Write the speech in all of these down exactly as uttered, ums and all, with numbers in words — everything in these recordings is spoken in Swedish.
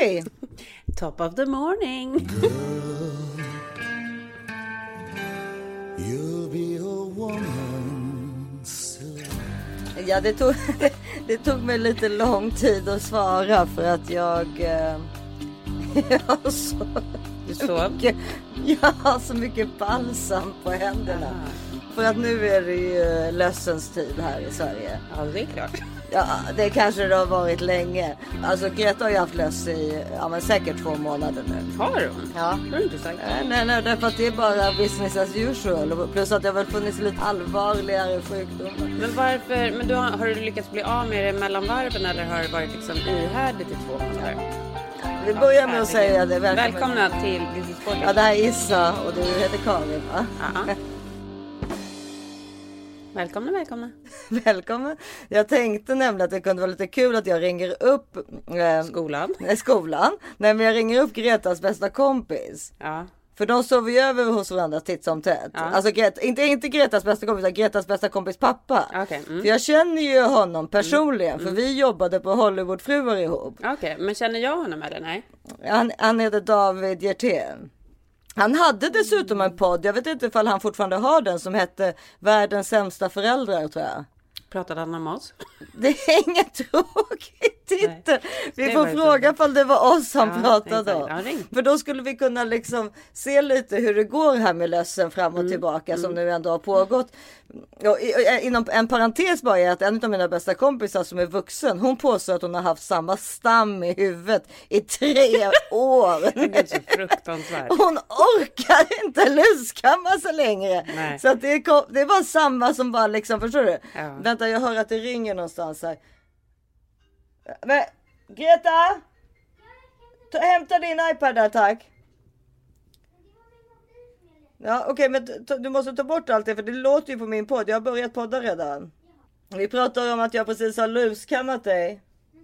Hej! Top of the morning. Girl, you'll be a woman soon. Ja, det tog, det tog mig lite lång tid att svara för att jag... Eh, jag har så, Du sov? mycket, jag har så mycket balsam på händerna. Aha. För att nu är det ju lössens tid här i Sverige. Ja, det är klart. Ja, det kanske det har varit länge. Alltså Greta har ju haft löss i ja, men säkert två månader nu. Har hon? Ja. Det har du inte sagt. Nej, nej, nej, därför att det är bara business as usual. Plus att det har väl funnits lite allvarligare sjukdomar. Men varför, men du har, har du lyckats bli av med det mellan varven eller har det varit liksom ihärdigt i två månader? Vi börjar med att säga det. Välkomna, Välkomna till This is Sporten. Ja, det här är Issa och du heter Karin, va? Ja. Välkomna, välkomna. Välkommen. Jag tänkte nämligen att det kunde vara lite kul att jag ringer upp eh, Skolan. Nej, skolan. Nej, men jag ringer upp Gretas bästa kompis. Ja. För de sover ju över hos varandra titt som tätt. Ja. Alltså Greta, inte, inte Gretas bästa kompis, utan Gretas bästa kompis pappa. Okej. Okay. Mm. För jag känner ju honom personligen. Mm. För vi jobbade på Hollywoodfruar ihop. Okej, okay. Men känner jag honom eller nej? Han, han heter David Hjertén. Han hade dessutom en podd, jag vet inte ifall han fortfarande har den, som hette Världens sämsta föräldrar, tror jag. Pratade han om oss? Det är inget tråkigt titel. Vi det får fråga ifall det var oss han ja, pratade om. Ja, för då skulle vi kunna liksom se lite hur det går här med lössen fram och mm. tillbaka mm. som nu ändå har pågått. Och inom en parentes bara är att en av mina bästa kompisar som är vuxen, hon påstår att hon har haft samma stam i huvudet i tre år. Det är så fruktansvärt. Hon orkar inte luskamma sig längre. Nej. Så att det, är, det var samma som bara liksom, förstår du? Ja. Vänta, jag hör att det ringer någonstans här. Men, Greta! Ta, hämta din iPad där, tack. Ja, okej, okay, men ta, du måste ta bort allt det, för det låter ju på min podd. Jag har börjat podda redan. Vi pratar om att jag precis har luskammat dig.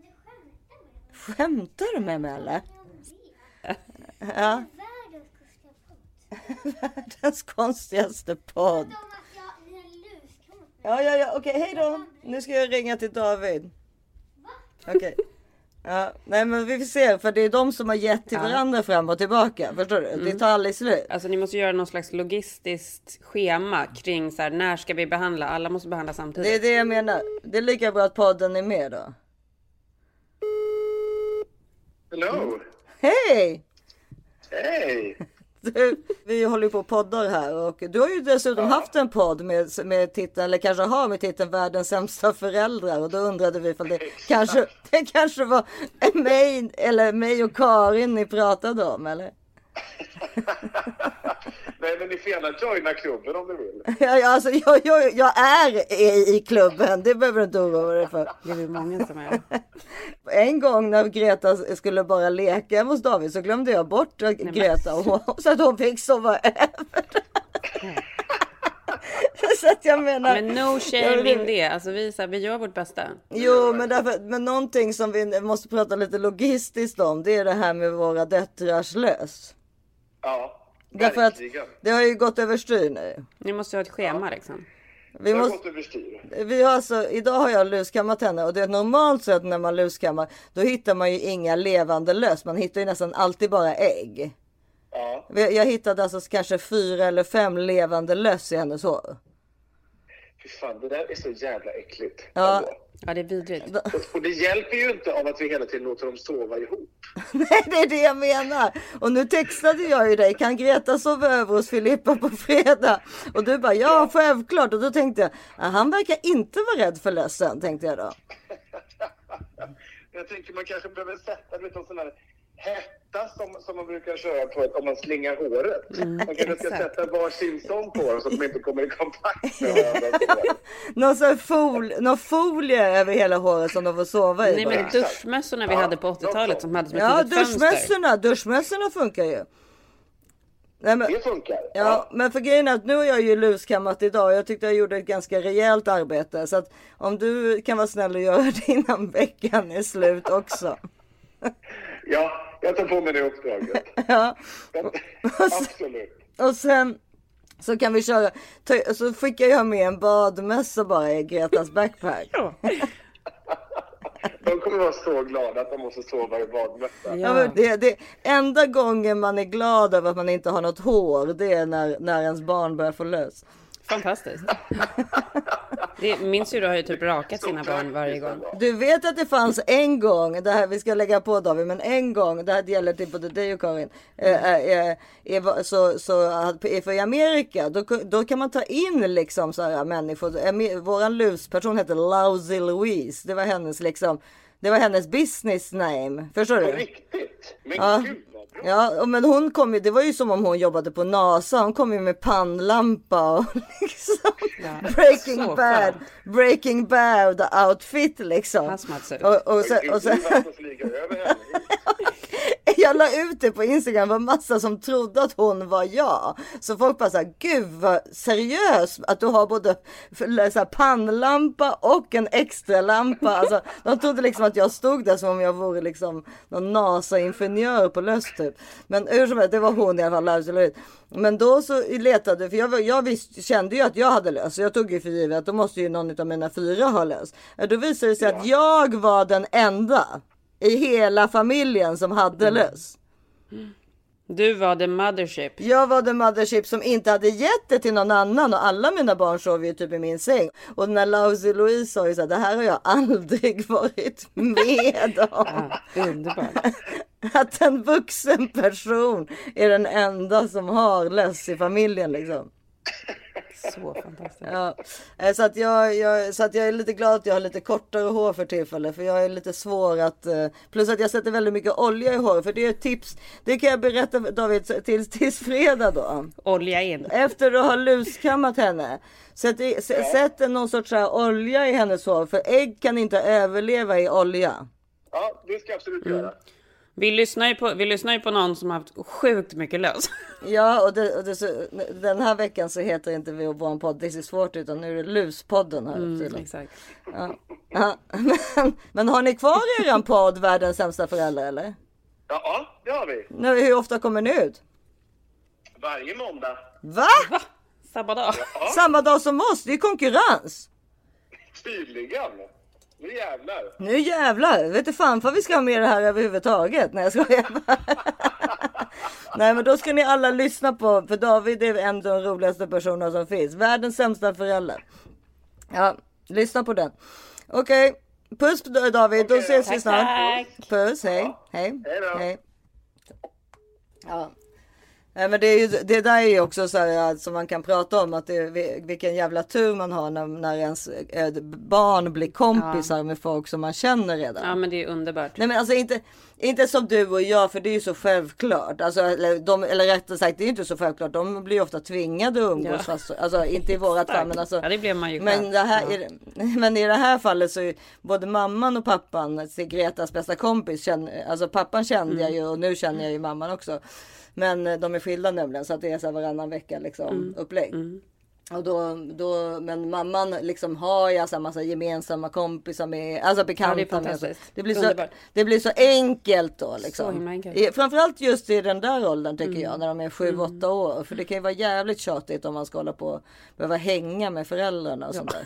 Skämtar du med mig, eller? Ja. Världens konstigaste podd. Ja, ja, ja, okej, hej då. Nu ska jag ringa till David. Okej. Okay. Ja, nej men vi får se, för det är de som har gett till varandra ja. fram och tillbaka, förstår du? Mm. Det tar aldrig slut. Alltså ni måste göra någon slags logistiskt schema kring så här, när ska vi behandla? Alla måste behandla samtidigt. Det är det jag menar. Det är lika bra att podden är med då. Hello. Hej! Hej! Du, vi håller på poddar här och du har ju dessutom ja. haft en podd med, med titeln, eller kanske har med titeln Världens sämsta föräldrar, och då undrade vi ifall det kanske, det kanske var mig, eller mig och Karin ni pratade om, eller? Nej, men ni får gärna joina klubben om du vill. Ja, alltså, jag, jag, jag är i, i klubben, det behöver du inte oroa dig för. Det är ju många som är. En gång när Greta skulle bara leka hos David så glömde jag bort Nej, Greta och, så att hon fick sova över. Så att jag menar, men no shame in det. Alltså vi, så här, vi gör vårt bästa. Jo, men, därför, men någonting som vi måste prata lite logistiskt om, det är det här med våra döttrars lös. Ja. Därför att det har ju gått överstyr nu. Ni måste ha ett schema ja. liksom. Vi, måste, vi har alltså, idag har jag luskammat henne, och det är normalt så att när man luskammar då hittar man ju inga levande löss. Man hittar ju nästan alltid bara ägg. Ja. Jag hittade alltså kanske fyra eller fem levande löss i hennes hår. Fy fan, det där är så jävla äckligt. Ja. Ja, det är vidrigt. Och, och det hjälper ju inte av att vi hela tiden låter dem sova ihop. Nej, det är det jag menar. Och nu textade jag ju dig. Kan Greta sova över hos Filippa på fredag? Och du bara, ja, självklart. Och då tänkte jag, han verkar inte vara rädd för lössen, tänkte jag då. Jag tänker man kanske behöver sätta lite av sån här hetta som, som man brukar köra på om man slingar håret. Mm, man kanske ska sätta varsin sån på dem så att de inte kommer i kontakt med varandra. Någon sån fol, någon folie över hela håret som de får sova i. Nej, men duschmössorna vi ja, hade på åttiotalet som hade som ett ja, litet fönster. duschmössorna, duschmössorna funkar ju. Nej, men, det funkar. Ja, ja, men för grejen är att nu har jag ju luskammat idag. Jag tyckte jag gjorde ett ganska rejält arbete. Så att om du kan vara snäll och göra det innan veckan är slut också. Ja, jag tar på mig det uppdraget. Ja. Absolut. Och sen så kan vi köra. Så skickar jag med en badmössa bara i Gretas backpack. Ja. De kommer vara så glada att de måste sova i badmössa. Ja. Ja, men det, det enda gången man är glad över att man inte har något hår, det är när, när ens barn börjar få lös. Fantastiskt. Det, min syrra har ju typ rakat sina barn varje gång. Du vet att det fanns en gång, det här vi ska lägga på David, men en gång, det här gäller typ både dig och Karin, äh, äh, äh, så, så att för i Amerika, då, då kan man ta in liksom så här människor, äh, våran lusperson heter Lousy Louise, det var hennes liksom, det var hennes business name, förstår du? På riktigt? Men Ja. gud vad bra. Ja, men hon kom ju, det var ju som om hon jobbade på NASA. Hon kom ju med pannlampa och liksom Ja, Breaking så Bad, skönt. Breaking Bad outfit liksom. Hazmat-suit. Och, och sen, Gud, och sen, du är att flyga över henne. jag la ut det på Instagram, det var massa som trodde att hon var jag. Så folk bara såhär, gud vad seriös att du har både så här, pannlampa och en extra lampa. Alltså, de trodde liksom att jag stod där som om jag vore liksom någon NASA-ingenjör på löst typ. Men hur som helst, det var hon i alla fall. Men då så letade, för jag, jag visst, kände ju att jag hade lös. Så jag tog ju för givet att då måste ju någon av mina fyra ha lös. Då visade det sig att jag var den enda i hela familjen som hade lös. Du var the mothership. Jag var the mothership som inte hade gett det till någon annan. Och alla mina barn sov ju typ i min säng. Och när Lousy Louise sa ju så här, det här har jag aldrig varit med om. Ja, underbart. Att en vuxen person är den enda som har lös i familjen liksom. Så fantastiskt. Ja, eh, så att jag, jag, så att jag är lite glad att jag har lite kortare hår för tillfället. För jag är lite svår att... eh, Plus att jag sätter väldigt mycket olja i håret. För det är ett tips. Det kan jag berätta David tills, tills fredag då. Olja in. Efter att ha luskammat henne. Sätt, i, s- sätt någon sorts så här olja i hennes hår. För ägg kan inte överleva i olja. Ja, det ska jag absolut göra. Vi lyssnar ju på, vi lyssnar ju på någon som har haft sjukt mycket lös. Ja, och, det, och det, så, den här veckan så heter inte vi vår podd This is svårt, utan nu är det Luspodden här. Mm, exakt. Ja. Ja. Men, men har ni kvar eran podd Världens sämsta föräldrar eller? Ja, det har vi. Nu, hur ofta kommer ni ut? Varje måndag. Va? Va? Samma dag? Ja, Samma dag som oss? Det är konkurrens. tydligen. Nu jävlar. Nu jävlar, vet du fan för vi ska ha med det här överhuvudtaget. Nej jag skojar bara. Nej men då ska ni alla lyssna på, för David är en av de roligaste personerna som finns. Världens sämsta föräldrar. Ja, lyssna på den. Okej, puss David, då Okej, ses vi tack, snart. tack. Puss, hej. Hej. Hej då. Hej. Ja. Nej, men det, är ju, det där är ju också så här som man kan prata om, att det är, vilken jävla tur man har när, när ens eh, barn blir kompisar Ja. med folk som man känner redan. Ja, men det är underbart. Nej men alltså inte, inte som du och jag, för det är ju så självklart. Alltså, eller, de, eller rättare sagt, det är ju inte så självklart. De blir ju ofta tvingade att umgås. Ja. Fast, alltså inte i vårat fall. Men, alltså, Ja, det blev man ju men, själv. det här, Ja. i, men i det här fallet så är både mamman och pappan, till Gretas bästa kompis, känner, alltså pappan kände Mm. jag ju och nu känner jag ju mamman också. Men eh, de är skilda nämligen, så att det är så här varannan vecka liksom, Mm. upplägg. Och då, då, men mamman liksom har ju en massa gemensamma kompisar med, alltså bekanta med. fantastiskt. Det blir, så, Underbart. det blir så enkelt då liksom. Så himla enkelt. I, framförallt just i den där åldern tycker Mm. jag, när de är sju åtta år. För det kan ju vara jävligt tjatigt om man ska hålla på behöva hänga med föräldrarna och sånt där.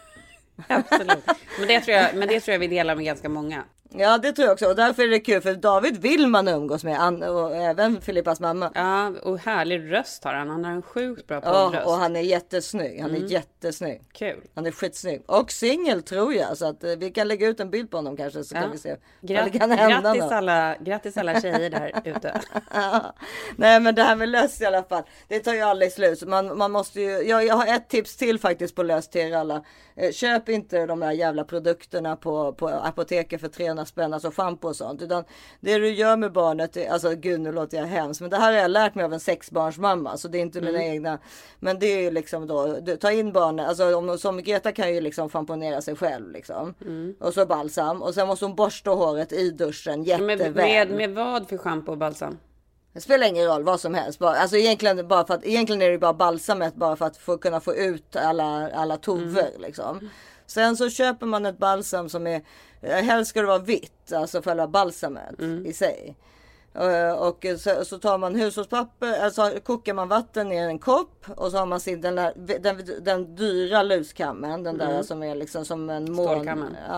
Absolut. Men det, tror jag, men det tror jag vi delar med ganska många. Ja det tror jag också, och därför är det kul, för David vill man umgås med, Ann- och även Filippas mamma. Ja, och härlig röst har han. Han har en sjukt bra Ja, poddröst. och han är jättesnygg, han är jättesnygg. Kul. Han är skitsnygg. Och singel tror jag. Så att eh, vi kan lägga ut en bild på honom kanske. Så Ja. kan vi se vad Gra- det kan hända. grattis, då. alla, grattis alla tjejer där ute. Ja. Nej men det här med löss i alla fall. Det tar ju aldrig slut. Så Man, man måste ju, jag, jag har ett tips till faktiskt på löss till er alla. Eh, köp inte de här jävla produkterna på, på apoteket för trehundra spänn. Alltså shampoo och sånt. Utan det du gör med barnet. är- Alltså gud nu låter jag hemskt. Men det här har jag lärt mig av en sexbarnsmamma. Så det är inte mina egna. Men det är ju liksom då. Du, ta in barnet. Alltså om, som Greta kan ju liksom schamponera sig själv liksom. Och så balsam. Och sen måste hon borsta håret i duschen jätteväl. Med, med, med vad för shampoo och balsam? Det spelar ingen roll vad som helst. Bara, alltså egentligen, bara för att, egentligen är det bara balsamet bara för att få, kunna få ut alla, alla tover. Liksom. Sen så köper man ett balsam som är, helst ska det vara vitt. Alltså själva balsamet i sig. Uh, och så, så tar man hushållspapper, alltså kokar man vatten i en kopp. Och så har man sin, den, där, den, den dyra luskammen. Den där som är liksom som en mån. Stålkammen. Ja.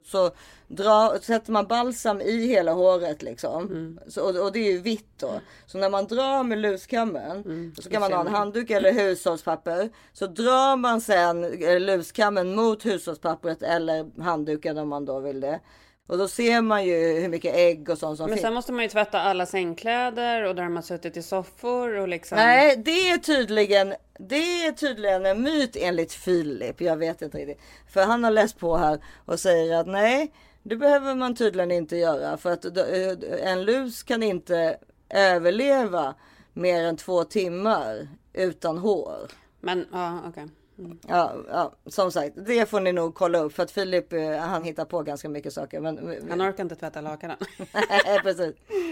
så dra, sätter man balsam i hela håret liksom. Mm. Så, och, och det är ju vitt då. Så när man drar med luskammen mm. så kan man ha en handduk eller hushållspapper. Så drar man sen luskammen mot hushållspappret eller handduken om man då vill det. Och då ser man ju hur mycket ägg och sånt som Men finns. sen måste man ju tvätta alla sängkläder och där har man suttit i soffor och liksom... Nej, det är tydligen, det är tydligen en myt enligt Filip. Jag vet inte riktigt. För han har läst på här och säger att nej, det behöver man tydligen inte göra. För att en lus kan inte överleva mer än två timmar utan hår. Men, ja, okej. Okay. Mm. Ja, ja, som sagt, det får ni nog kolla upp för att Filip, han hittar på ganska mycket saker. Men, han orkar inte tvätta lakanen. Nej, precis.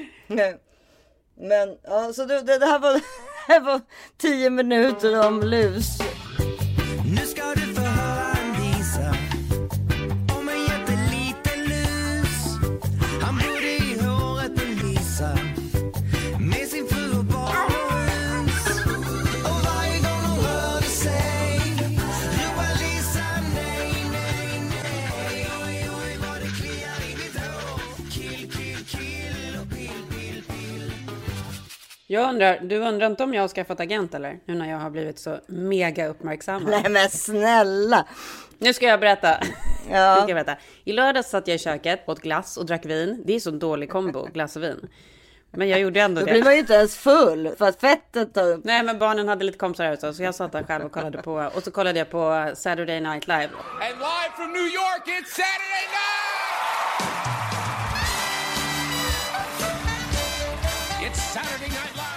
Men, ja, så det, det här var, det här var tio minuter om lus. Nu ska du få höra en visa om en jätteliten lus. Han bodde i håret på Lisa med sin fru och barn och hus. Och varje gång hon rörde sig ropade Lisa nej, nej, nej. Oj, oj, vad det kliar i mitt hår. Kill, kill, kill och pill, pill, pill. Jag undrar, du undrar inte om jag har skaffat agent eller? Nu när jag har blivit så mega uppmärksamma. Nej men snälla. Nu ska jag berätta. Ja. Nu ska jag berätta. I lördags satt jag i köket, åt glass och drack vin. Det är så dålig kombo, glass och vin. Men jag gjorde ändå Då det. blir man ju inte ens full för att fettet tar upp. Nej, men barnen hade lite kompisar här så jag satt där själv och kollade på. Och så kollade jag på Saturday Night Live. And live from New York, it's Saturday night! It's Saturday Night Live!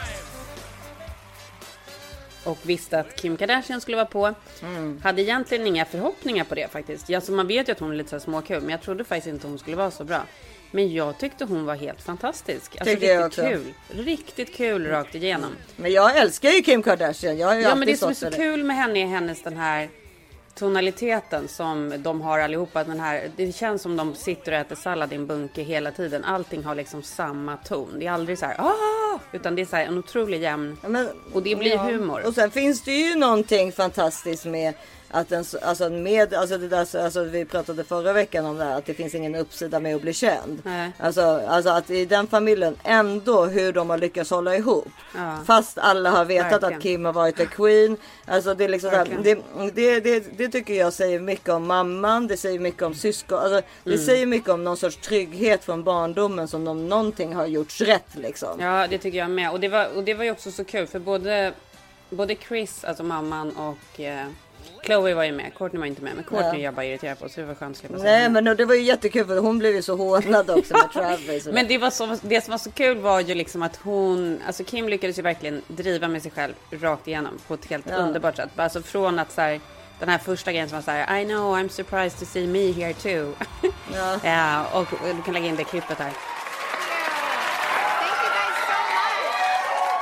Och visste att Kim Kardashian skulle vara på. Mm. Hade egentligen inga förhoppningar på det faktiskt. Alltså, man vet ju att hon är lite så här småkul. Men jag trodde faktiskt inte hon skulle vara så bra. Men jag tyckte hon var helt fantastisk. Alltså Tycker jag riktigt också. kul. Riktigt kul rakt igenom. Men jag älskar ju Kim Kardashian. Jag har ju Ja, alltid men det som är stått så för det. kul med henne är hennes den här tonaliteten som de har allihopa. Den här, det känns som de sitter och äter sallad i en bunke hela tiden. Allting har liksom samma ton. Det är aldrig så här, ah! Utan det är så här en otrolig jämn. Ja, men, och det blir ja. humor. Och sen finns det ju någonting fantastiskt med att en, alltså med, alltså det där, alltså vi pratade förra veckan om det här, att det finns ingen uppsida med att bli känd. Nej. Alltså, alltså att i den familjen ändå hur de har lyckats hålla ihop. Ja. Fast alla har vetat Verkligen. att Kim har varit en queen. Alltså det är liksom så här, det, det, det, det tycker jag säger mycket om mamman. Det säger mycket om syskon. Alltså, det Mm. säger mycket om någon sorts trygghet från barndomen som om någonting har gjorts rätt liksom. Ja, det tycker jag med. Och det var, och det var ju också så kul för både, både Chris, alltså mamman och eh, Chloe var ju med. Courtney var inte med. Men Courtney Ja. jag bara irriterad på så det var skönt att slippa säga Nej henne. men det var ju jättekul för hon blev ju så hånad också med Travis. Men det, var så, det som var så kul var ju liksom att hon, alltså Kim lyckades ju verkligen driva med sig själv rakt igenom på ett helt Ja. underbart sätt. Alltså från att så här, den här första grejen som var så här, I know, I'm surprised to see me here too. Ja. Ja, och du kan lägga in det klippet här. Thank you guys so much.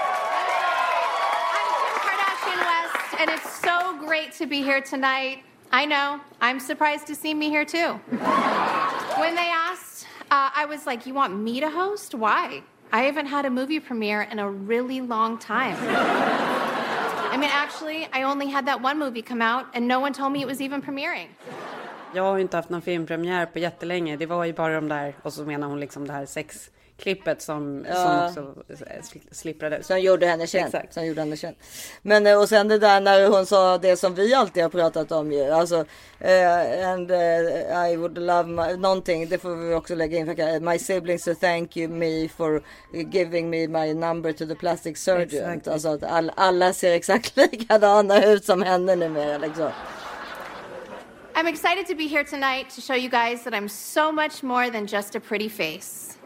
I'm Kim Kardashian West, and it's so great to be here tonight. I know, I'm surprised to see me here too. When they asked, uh, I was like, you want me to host? Why? I haven't had a movie premiere in a really long time. I mean, actually, I only had that one movie come out, and no one told me it was even premiering. Jag har ju inte haft någon filmpremiär på jättelänge. Det var ju bara de där, och så menar hon liksom det här sexklippet som, Ja. som också sl- slipprades. Som gjorde henne känd. Exakt. Som gjorde henne känd. Men eh, och sen det där när hon sa det som vi alltid har pratat om ju. Alltså, eh, and eh, I would love my, någonting, det får vi också lägga in. För, my siblings to thank you me for giving me my number to the plastic surgeon. Exakt. Alltså att all, alla ser exakt likadana ut som henne numera liksom. I'm excited to be here tonight to show you guys that I'm so much more than just a pretty face.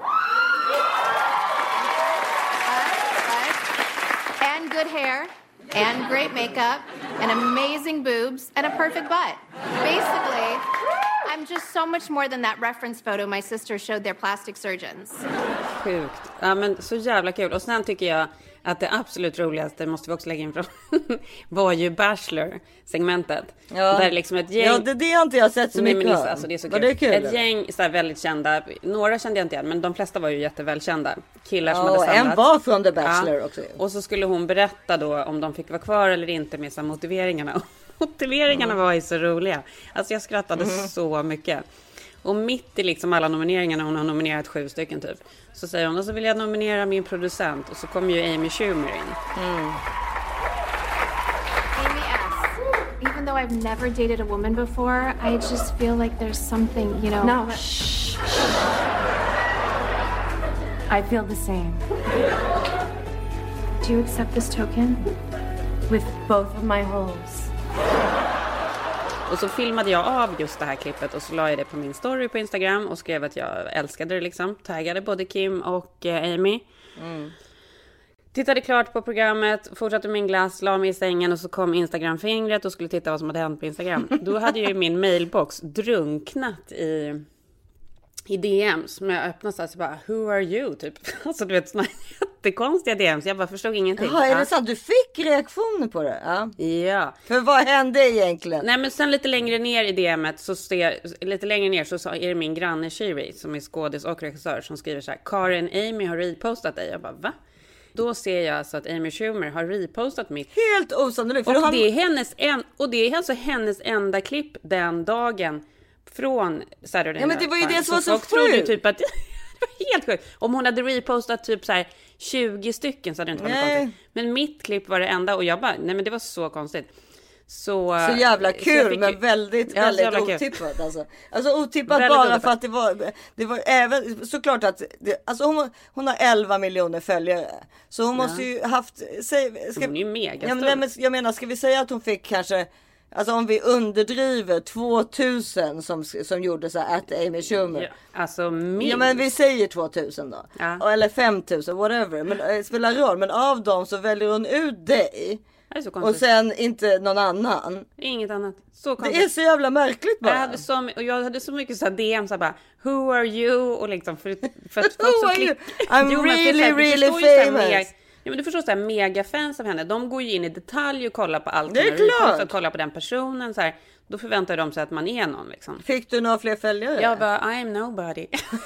And good hair, and great makeup, and amazing boobs, and a perfect butt. Basically, I'm just so much more than that reference photo my sister showed their plastic surgeons. Sjukt. Ja, men så jävla kul. Och sen tycker jag att det absolut roligaste, måste vi också lägga in från, var ju Bachelor-segmentet. Ja. Där liksom ett gäng... Ja, det, det har inte jag sett så Nej, mycket men av. alltså, det är så Var kul. det kul? Ett gäng så här, väldigt kända, några kände jag inte igen, men de flesta var ju jättevälkända. Killar som Ja, hade och samlats. en var från The Bachelor Ja. också. Och så skulle hon berätta då om de fick vara kvar eller inte med så här, motiveringarna. Motiveringarna Mm. var ju så roliga. Alltså jag skrattade Mm. så mycket. Och mitt i liksom alla nomineringarna, hon har nominerat sju stycken typ, så säger hon, och så vill jag nominera min producent. Och så kommer ju Amy Schumer in. Mm. Amy S. Even though I've never dated a woman before, I just feel like there's something, you know... No, shh. I feel the same. Do you accept this token? With both of my holes. Och så filmade jag av just det här klippet och så la jag det på min story på Instagram och skrev att jag älskade det liksom. Taggade både Kim och eh, Amy. Mm. Tittade klart på programmet, fortsatte min glass, la mig i sängen och så kom Instagram-fingret och skulle titta vad som hade hänt på Instagram. Då hade ju min mailbox drunknat i... i D M's, men jag öppnade så här så bara, who are you? Typ. Alltså du vet, såna jättekonstiga D M's. Jag bara förstod ingenting. Jaha, är det sant? Du fick reaktioner på det? Ja. Ja. För vad hände egentligen? Nej, men sen lite längre ner i D M:et så ser, lite längre ner så är det min granne Shiri som är skådis och regissör som skriver så här, Karin, Amy har repostat dig. Jag bara, va? Då ser jag alltså att Amy Schumer har repostat mitt. Helt osannolikt. Och, har... det är hennes en, och det är alltså hennes enda klipp den dagen från Saturday. Ja, men det var ju det som var så, så folk sjukt. Typ att det var helt sjukt. Om hon hade repostat typ så här tjugo stycken så hade det inte varit konstigt. Men mitt klipp var det enda och jag bara, nej men det var så konstigt. Så, så jävla kul, så fick, men väldigt, ja, väldigt otippat alltså. Alltså otippat bara otippat. För att det var, det var även, såklart att det, alltså hon, hon har elva miljoner följare. Så hon ja. måste ju haft, säg, ska, hon är ju mega ja, men, men, jag menar, ska vi säga att hon fick kanske, alltså om vi underdriver tvåtusen som, som gjorde så här att Amy Schumer. Ja, alltså minst. Ja, men vi säger tvåtusen då. Ja. Eller femtusen, whatever. Men det spelar roll. Men av dem så väljer hon ut dig. Det är så och sen inte någon annan. Inget annat. Så konstigt. Det är så jävla märkligt bara. Jag hade så, och jag hade så mycket så här D M så här bara, who are you? Och liksom för, för att folk som klick... I'm jo, really, här, really famous. Ja, men du förstår så här, megafans av henne. De går ju in i detalj och kollar på allt. Det är klart. Och kollar på den personen så här. Då förväntar de sig att man är någon liksom. Fick du några fler följare? Jag bara, I am nobody.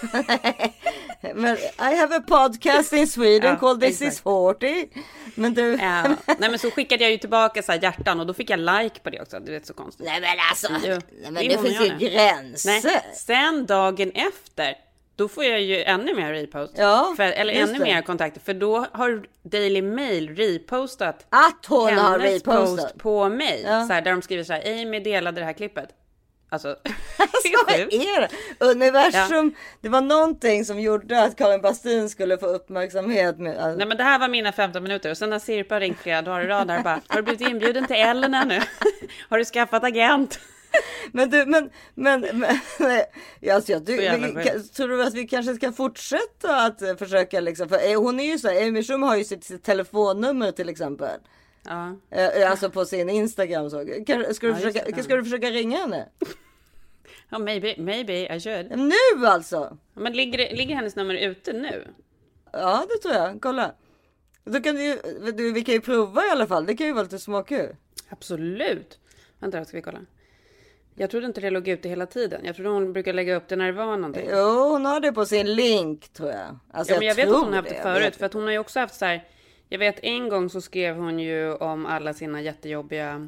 Men I have a podcast in Sweden ja, called This exakt. Is forty. Men du... ja. Nej, men så skickade jag ju tillbaka så här hjärtan och då fick jag like på det också. Det är så konstigt. Nej men alltså, jo, nej, men det finns ju gränser. Nej. Sen dagen efter, då får jag ju ännu mer repost. Ja, för, eller ännu det. mer kontakter. För då har Daily Mail repostat att hon har repostat post på mig. Ja. Så här, där de skriver så här, Amy delade det här klippet. Alltså, alltså vad är det? Universum, ja. Det var någonting som gjorde att Karin Bastin skulle få uppmärksamhet. Med, alltså. Nej men det här var mina femton minuter. Och sen när Sirpa ringt flera dagar i rad där bara, har du blivit inbjuden till Ellen nu? Har du skaffat agent? Men du, men, men, men alltså, jag, du, vi, tror du att vi kanske ska fortsätta att försöka liksom, för hon är ju så här, Amy Schumer har ju sitt, sitt telefonnummer till exempel. Ja. Alltså på sin Instagram så. Ska du, ja, försöka, det, ska du försöka ringa henne? Ja, maybe, maybe I should. Nu alltså? Men ligger, ligger hennes nummer ute nu? Ja, det tror jag. Kolla. Då kan du, du, vi kan ju prova i alla fall. Det kan ju vara lite småkul. Absolut. Vänta, då ska vi kolla. Jag trodde inte det låg ute hela tiden. Jag trodde hon brukar lägga upp det när det var någonting. Jo, hon har det på sin link tror jag. Alltså, ja, men jag, jag vet att hon har haft det, det förut. För att hon har ju också haft så här... Jag vet en gång så skrev hon ju om alla sina jättejobbiga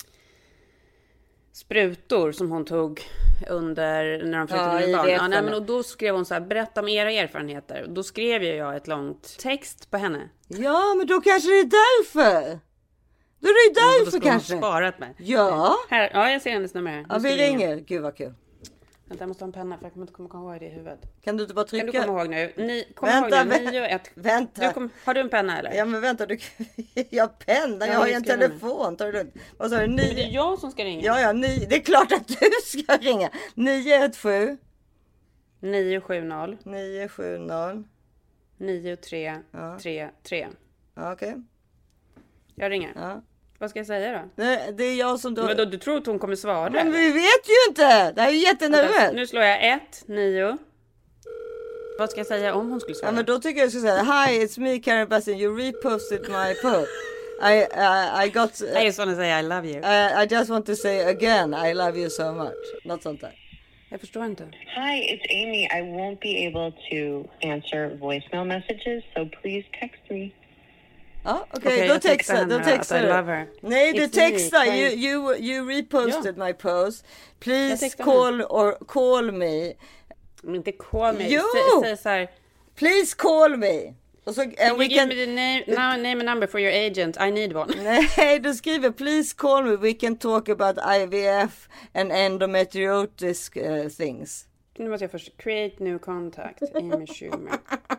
sprutor som hon tog under när de försökte ja, med barn. Ja, nej, men och då skrev hon så här, berätta om era erfarenheter. Då skrev jag ett långt text på henne. Ja, men då kanske det är därför. Då är det därför då kanske. Hon sparat mig. Ja. Här, ja, jag ser hennes nummer här. Ja, vi ringer. Ringa. Gud vad kul. Vänta, jag måste ha en penna för jag kommer inte komma ihåg det i huvudet. Kan du inte bara trycka? Kan du komma ihåg nu? Ni, kom vänta, ihåg nu. Nio och ett. Vänta. Du kom, har du en penna eller? Ja, men vänta. Du, jag har penna. Jag, jag har ju en telefon. Tar du lugnt. Vad sa du? Nio... Men det är jag som ska ringa. Ja, ja. Nio. Det är klart att du ska ringa. nio ett sju. nio sju noll. nio sju noll. nio tre tre tre. Ja, okej. Okay. Jag ringer. Ja. Vad ska jag säga då? Nej, det är jag som då... Men då, du tror att hon kommer svara? Men eller? Vi vet ju inte! Det här är ju jättenervöst. Nu slår jag ett, nio. Vad ska jag säga om hon skulle svara? Ja, men då tycker jag att jag ska säga, hi, it's me, Karin Bastin. You reposted my post. I, uh, I got... Uh, I just want to say I love you. Uh, I just want to say again, I love you so much. Något sånt där. Jag förstår inte. Hi, it's Amy. I won't be able to answer voicemail messages, so please text me. Ja, okej, Okej, då jag textar textar, henne då att textar I love du. her. Nej, du It's me, textar. Karin. You, you, you reposted my post. Jag Please textar call or call me. Men inte call me. Jo! Sä- Säg så här. Please call me. Och så, and Can we you give can... me the name, no, name and number for your agent? I need one. Nej, du skriver please call me. We can talk about I V F and endometriosis uh, things. Nu måste jag först create new contact. Amy Schumer.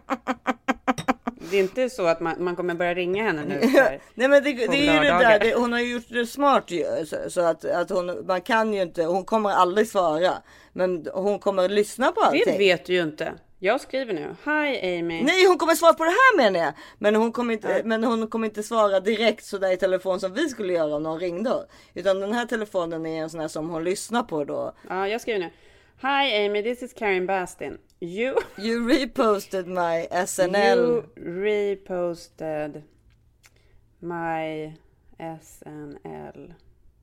Det är inte så att man, man kommer börja ringa henne nu. Så här, Nej, men det, det på är ju det lördagar. där. Det, hon har ju gjort det smart ju. Så, så att, att hon, man kan ju inte, hon kommer aldrig svara. Men hon kommer lyssna på allting. Det vet du ju inte. Jag skriver nu. Hi Amy. Nej, hon kommer svara på det här menar jag. Men hon kommer inte, men hon kommer inte svara direkt så där i telefon som vi skulle göra om någon ringde. Utan den här telefonen är en sån här som hon lyssnar på då. Ja, jag skriver nu. Hi Amy, this is Karin Bastin. You, You reposted my S N L. you reposted my S N L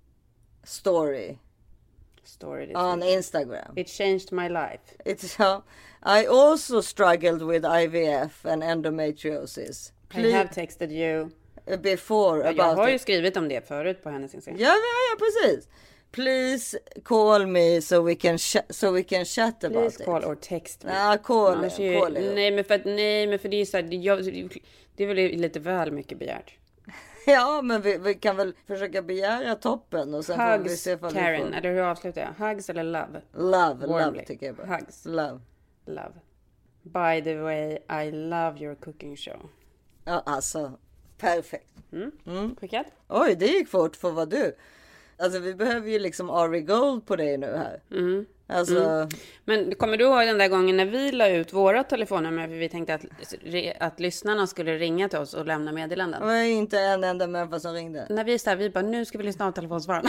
Story story. this on week. Instagram. It changed my life. It's how I also struggled with I V F and endometriosis. I have texted you. Before Jag about har ju it. skrivit om det förut på hennes Instagram. Ja, ja, ja, precis. Please call me so we can ch- so we can chat about Please it. call or text me. Ja, call, Annars call, är- call. nej, men för att, nej, men för det är så här, det- jag, det är väl lite väl mycket begärt. Ja, men vi, vi kan väl försöka begära toppen och sen får vi Hugs, se ifall vi Karen, får... eller hur avslutar jag? Hugs eller love? Love, love Warmly. tycker jag bara. Hugs. Love. Love. By the way, I love your cooking show. Ja, alltså. Perfekt. Skickat? Oj, det gick fort för vad du. Alltså vi behöver ju liksom Ari Gold på dig nu här. Mm. Alltså, Men kommer du ihåg den där gången när vi la ut våra telefonnummer för vi tänkte att, att lyssnarna skulle ringa till oss och lämna meddelanden? det var inte en enda människa som ringde. När vi sa, vi bara, nu ska vi lyssna av telefonsvararen.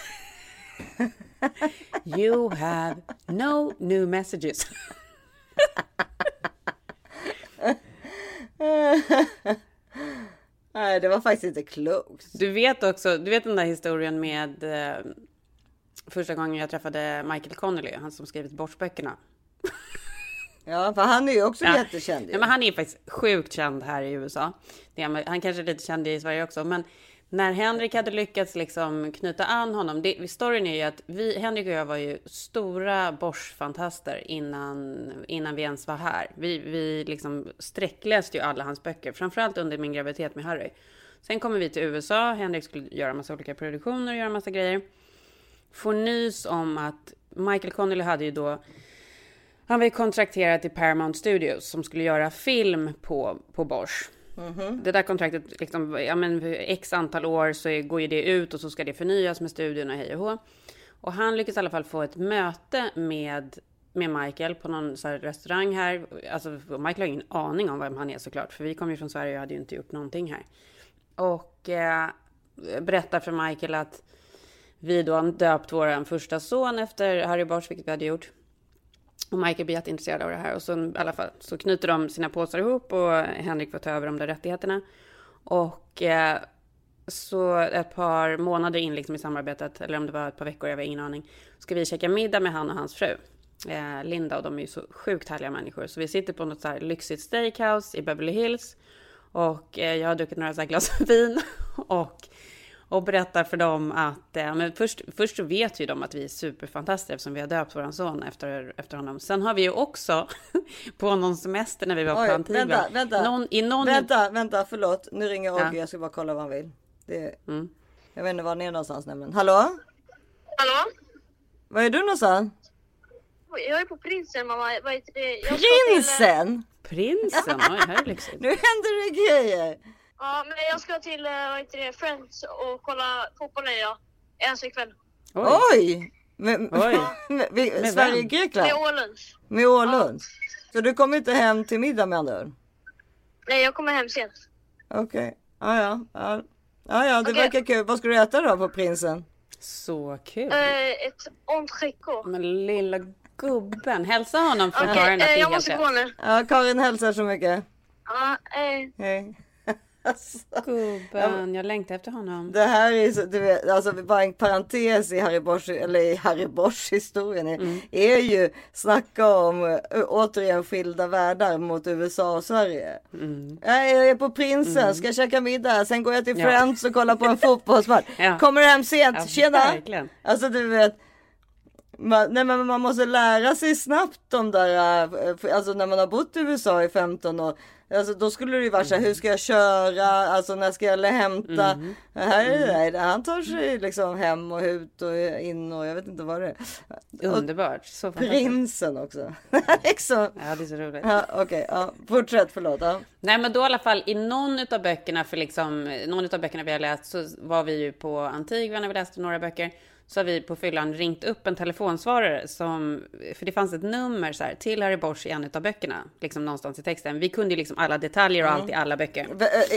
You have no new messages. Nej, det var faktiskt inte klokt. Du vet också, du vet den där historien med eh, första gången jag träffade Michael Connelly, han som skrivit Bortsböckerna. Ja, för han är ju också Ja. jättekänd. Ju. Ja, men han är faktiskt sjukt känd här i U S A. Det är, han kanske är lite känd i Sverige också. Men när Henrik hade lyckats liksom knyta an honom. Det, storyn är ju att vi, Henrik och jag var ju stora Bosch-fantaster innan, innan vi ens var här. Vi, vi liksom sträckläste ju alla hans böcker. Framförallt under min graviditet med Harry. Sen kommer vi till U S A. Henrik skulle göra massa olika produktioner och göra massa grejer. Får nys om att Michael Connelly hade ju då... Han var ju kontrakterad till Paramount Studios som skulle göra film på, på Bosch. Mm-hmm. Det där kontraktet, liksom, ja, men x antal år så är, går ju det ut och så ska det förnyas med studion och hej och hå. Och han lyckas i alla fall få ett möte med, med Michael på någon så här restaurang här. Alltså Michael har ingen aning om vem han är såklart, för vi kommer ju från Sverige och hade ju inte gjort någonting här. Och eh, berättar för Michael att vi då har döpt vår första son efter Harry Bosch, vilket vi hade gjort. Och Michael blir jätteintresserad av det här. Och så, i alla fall, så knyter de sina påsar ihop och Henrik får ta över de där rättigheterna. Och eh, så ett par månader in liksom i samarbetet, eller om det var ett par veckor, jag har ingen aning, ska vi käka middag med han och hans fru. Eh, Linda, och de är ju så sjukt härliga människor. Så vi sitter på något så här lyxigt steakhouse i Beverly Hills. Och eh, jag har druckit några så här glas vin. Och... Och berättar för dem att, eh, men först, först så vet ju de att vi är superfantastiska eftersom vi har döpt våran son efter, efter honom. Sen har vi ju också på någon semester när vi var Oj, på Antigua. vänta, vänta, någon, i någon... vänta, vänta, förlåt. Nu ringer Ogge, Ja. jag ska bara kolla vad han vill. Det, Mm. Jag vet inte var han är någonstans nämligen. Hallå? Hallå? Var är du någonstans? Jag är på Prinsen, mamma. Vad heter det? Jag ska Prinsen! Prinsen, oj, här är lyxigt. Nu händer det grejer. Till, ja, men jag ska till eh, vad heter det, Friends och kolla fotboll nu, ja. En ikväll. Oj. Oj! Med, Oj. med, med, Med Sverige, vem? Grekland? Med Ålunds. Med Ålund? Så du kommer inte hem till middag med andra ord? Nej, jag kommer hem sent. Okej, ja ja. Ja ja, ja det Okej. verkar kul. Vad ska du äta då på Prinsen? Så kul. Eh, ett entrecote. Men lilla gubben, hälsa honom från Okej, Karin att det eh, är jag helt måste rätt. gå nu. Ja, Karin hälsar så mycket. Ja, eh, Hej. Alltså, Gubben, jag längtar efter honom. det här är så, du vet, alltså bara en parentes i Harry Bosch, eller i Harry Bosch historien är, Mm. är ju snacka om uh, återigen skilda världar mot U S A och Sverige. Mm. Jag är på Prinsen, ska käka middag, sen går jag till Ja. Friends och kollar på en fotbollsmatch. Ja. Kommer hem sent, Ja, tjena! verkligen. Alltså du vet, man, nej, men man måste lära sig snabbt de där, äh, alltså när man har bott i U S A i femton år. Alltså då skulle det ju vara så här, hur ska jag köra, alltså när ska jag hämta? Mm. Här är det, han tar sig liksom hem och ut och in och jag vet inte vad det är. Underbart. Så Och fantastiskt. Prinsen också. liksom. Ja, det är så roligt. Ja, okej, okay, ja, fortsätt, förlåt. Ja. Nej, men då i alla fall i någon av böckerna, för liksom, någon av böckerna vi har läst, så var vi ju på Antigua när vi läste några böcker. Så har vi på fyllan ringt upp en telefonsvarare som, för det fanns ett nummer så här, till Harry Bosch i en av böckerna, liksom någonstans i texten. Vi kunde ju liksom alla detaljer och allt i alla böcker.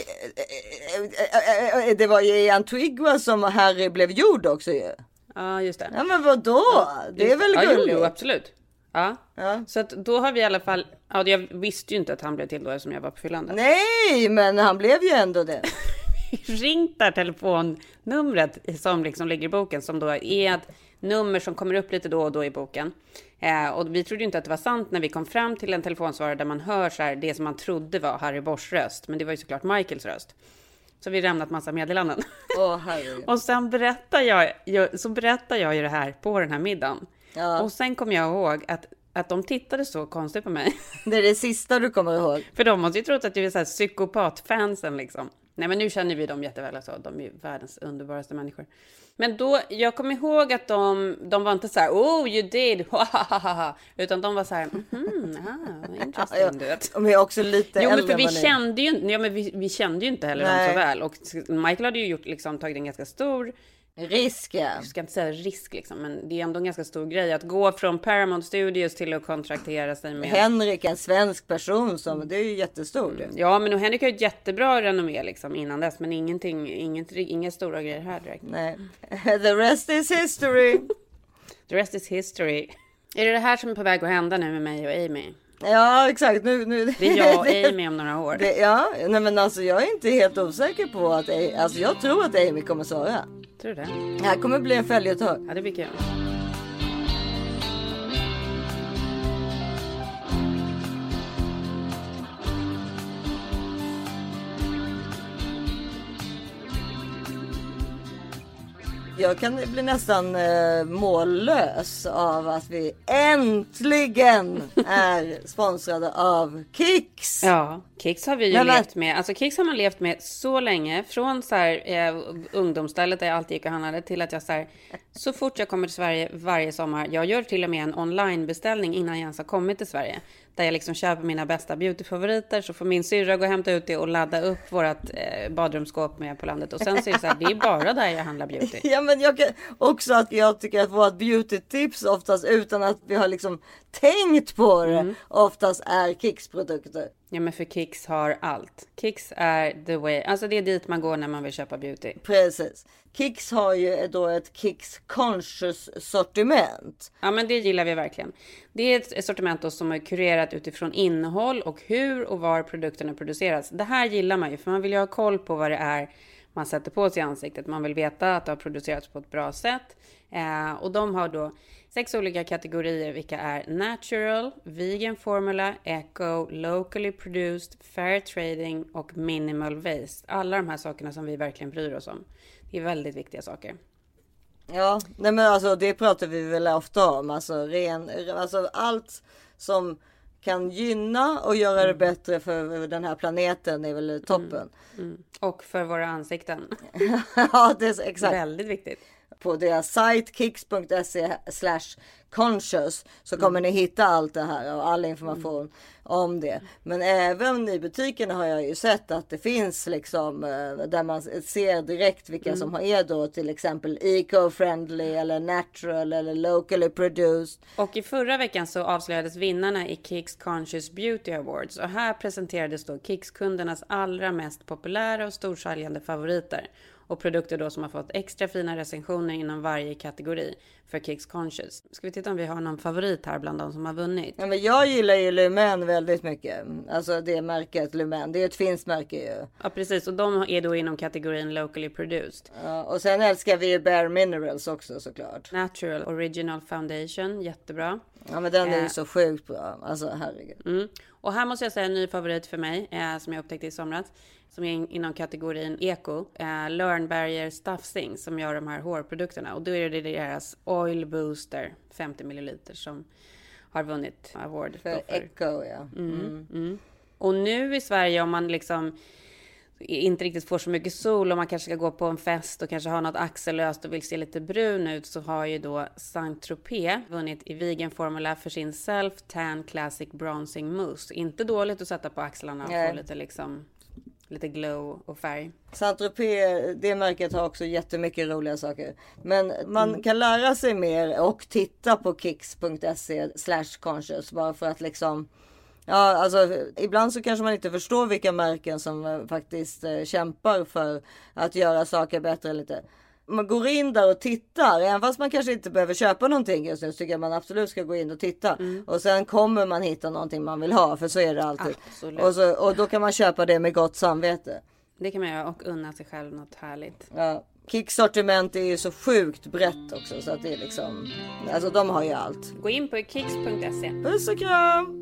Det var ju i Antigua som Harry blev gjord också ju. Ja, just det. Ja, men vadå? Det är väl ja, jo, gulligt? jo, absolut. Ja. Ja. Så att då har vi i alla fall, ja, jag visste ju inte att han blev till då eftersom jag var på fyllan där. Nej, men han blev ju ändå det. Ringt där telefonnumret som liksom ligger i boken, som då är ett nummer som kommer upp lite då och då i boken. Eh, och vi trodde inte att det var sant när vi kom fram till en telefonsvarare där man hör så här, det som man trodde var Harry Boschs röst, men det var ju såklart Michaels röst. Så vi lämnat massa meddelanden. Åh, herregud. Och sen berättar jag, jag, så berättar jag ju det här på den här middagen. Ja. Och sen kom jag ihåg att, att de tittade så konstigt på mig. Det är det sista du kommer ihåg. För de måste ju trott att jag är så här psykopatfansen liksom. Nej, men nu känner vi dem jätteväl, alltså. De är ju världens underbaraste människor. Men då, jag kommer ihåg att de, de var inte så här, oh you did, utan de var så här, mhm, ah, interesting, Ja, du vet. de är också lite Jo, men äldre för vi än vad ni- kände ju, ja, men vi, vi kände ju inte heller Nej. dem så väl. Och Michael hade ju gjort, liksom, tagit en ganska stor, Risk, ja. jag ska inte säga risk liksom, men det är ändå en ganska stor grej att gå från Paramount Studios till att kontraktera sig med... Henrik, en svensk person, som, det är ju jättestort. Mm. Ja, men och Henrik har ju ett jättebra renommé liksom innan dess, men ingenting, inget, inga stora grejer här direkt. Nej. The rest is history. The rest is history. Är det det här som är på väg att hända nu med mig och Amy? Ja, exakt. Nu, nu. Det är jag och Amy om några år. Det, ja, nej, men alltså jag är inte helt osäker på att, alltså jag tror att Amy kommer svara. Tror du det? Det här kommer bli en följetong. Ja, det blir kul. Jag kan bli nästan eh, mållös av att vi äntligen är sponsrade av Kicks. Ja, Kicks har vi ju Men, levt med. Alltså Kicks har man levt med så länge. Från så här, eh, ungdomsstället där jag alltid gick och handlade till att jag så här, så fort jag kommer till Sverige varje sommar. Jag gör till och med en onlinebeställning innan jag ens har kommit till Sverige. Där jag liksom köper mina bästa beautyfavoriter. Så får min syrra gå och hämta ut det och ladda upp vårat eh, badrumsskåp med på landet. Och sen så är det så här, det är bara där jag handlar beauty. Ja, men jag kan också att jag tycker att vårt beauty-tips oftast utan att vi har liksom tänkt på det Mm. oftast är Kicks-produkter. Ja, men för Kicks har allt. Kicks är the way. Alltså det är dit man går när man vill köpa beauty. Precis. Kicks har ju då ett Kicks Conscious sortiment. Ja, men det gillar vi verkligen. Det är ett sortiment då som är kurerat utifrån innehåll och hur och var produkterna produceras. Det här gillar man ju, för man vill ju ha koll på vad det är man sätter på sig i ansiktet. Man vill veta att det har producerats på ett bra sätt. Eh, och de har då sex olika kategorier, vilka är natural, vegan formula, eco, locally produced, fair trading och minimal waste. Alla de här sakerna som vi verkligen bryr oss om. Det är väldigt viktiga saker. Ja, nej men alltså det pratar vi väl ofta om. Alltså, ren, alltså allt som kan gynna och göra det bättre för den här planeten är väl toppen. Mm. Och för våra ansikten. Ja, det är exakt. Väldigt viktigt. På deras sajt kicks punkt se slash conscious så kommer ni hitta allt det här och all information mm. om det. Men även i butikerna har jag ju sett att det finns liksom där man ser direkt vilka mm. som är då till exempel eco-friendly eller natural eller locally produced. Och i förra veckan så avslöjades vinnarna i Kicks Conscious Beauty Awards. Och här presenterades då Kicks-kundernas allra mest populära och storsäljande favoriter. Och produkter då som har fått extra fina recensioner inom varje kategori för Kicks Conscious. Ska vi titta om vi har någon favorit här bland de som har vunnit? Ja, men jag gillar ju Lumen väldigt mycket. Alltså det märket Lumen. Det är ett finskt märke ju. Ja, precis. Och de är då inom kategorin locally produced. Ja, och sen älskar vi ju Bare Minerals också såklart. Natural Original Foundation. Jättebra. Ja, men den är ju Eh. så sjukt bra. Alltså herregud. Mm. Och här måste jag säga en ny favorit för mig eh, som jag upptäckte i somras. Som är in, inom kategorin eko. Eh, Learnberger Stuffsing som gör de här hårprodukterna. Och då är det deras Oil Booster femtio milliliter som har vunnit award. För, för Eco, ja. Mm. Mm. Mm. Och nu i Sverige om man liksom inte riktigt får så mycket sol och man kanske ska gå på en fest och kanske ha något axellöst och vill se lite brun ut, så har ju då Saint-Tropez vunnit i vegan formula för sin Self Tan Classic Bronzing Mousse. Inte dåligt att sätta på axlarna och Nej. få lite liksom lite glow och färg. Saint-Tropez, det märket har också jättemycket roliga saker. Men man mm. kan lära sig mer och titta på kicks punkt se slash conscious bara för att liksom. Ja, alltså ibland så kanske man inte förstår vilka märken som faktiskt eh, kämpar för att göra saker bättre lite. Man går in där och tittar, även fast man kanske inte behöver köpa någonting just nu, så tycker jag man absolut ska gå in och titta. Mm. Och sen kommer man hitta någonting man vill ha, för så är det alltid. Och, så, och då kan man köpa det med gott samvete. Det kan man göra och unna sig själv något härligt. Ja. Kicks sortiment är ju så sjukt brett också, så att det är liksom, alltså de har ju allt. Gå in på kicks punkt se. Puss och kram!